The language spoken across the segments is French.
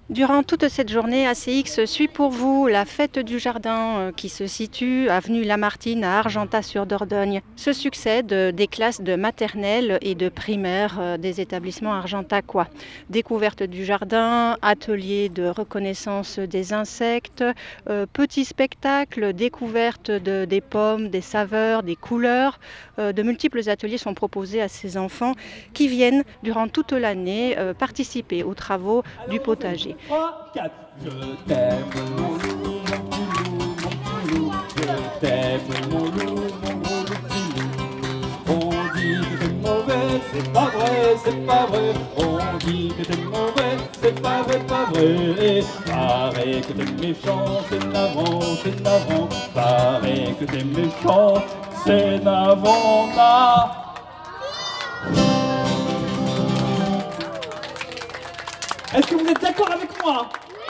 Durant toute cette journée, ACX suit pour vous la fête du jardin qui se situe avenue Lamartine à Argentat-sur-Dordogne. Se succèdent des classes de maternelle et de primaire des établissements argentacois. Découverte du jardin, atelier de reconnaissance des insectes, petits spectacles, découverte des pommes, des saveurs, des couleurs. De multiples ateliers sont proposés à ces enfants qui viennent durant toute l'année participer aux travaux du potager. 3, 4. Je t'aime, mon loup, mon petit loup, mon petit loup. Je t'aime, mon loup, mon gros petit loup. On dit que t'es mauvais, c'est pas vrai, c'est pas vrai. On dit que t'es mauvais, c'est pas vrai, pas vrai. Paraît que t'es méchant, c'est navrant, c'est navrant. Paraît que t'es méchant, c'est navrant, Est-ce que vous êtes d'accord avec moi?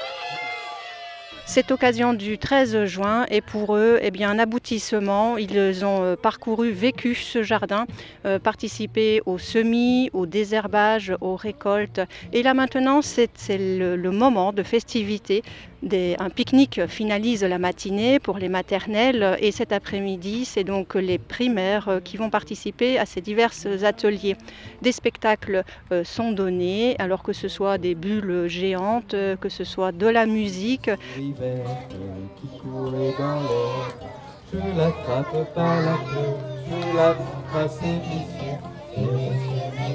Cette occasion du 13 juin est pour eux un aboutissement. Ils ont parcouru, vécu ce jardin, participé aux semis, au désherbage, aux récoltes. Et là maintenant, c'est le moment de festivité. Un pique-nique finalise la matinée pour les maternelles et cet après-midi, c'est donc les primaires qui vont participer à ces divers ateliers. Des spectacles sont donnés, alors que ce soit des bulles géantes, que ce soit de la musique. Verte qui courait dans l'air, je l'attrape par la queue, je la passe ici.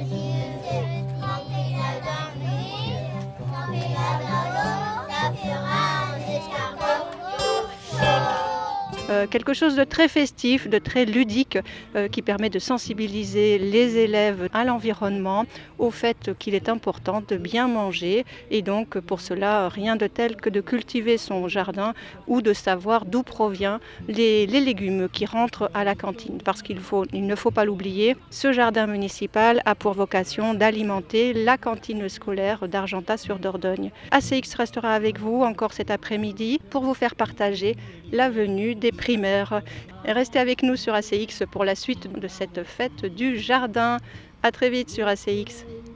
Quelque chose de très festif, de très ludique, qui permet de sensibiliser les élèves à l'environnement, au fait qu'il est important de bien manger et donc pour cela, rien de tel que de cultiver son jardin ou de savoir d'où proviennent les légumes qui rentrent à la cantine. Parce il ne faut pas l'oublier, ce jardin municipal a pour vocation d'alimenter la cantine scolaire d'Argentat-sur-Dordogne. ACX restera avec vous encore cet après-midi pour vous faire partager la venue des primaires. Restez avec nous sur ACX pour la suite de cette fête du jardin. À très vite sur ACX.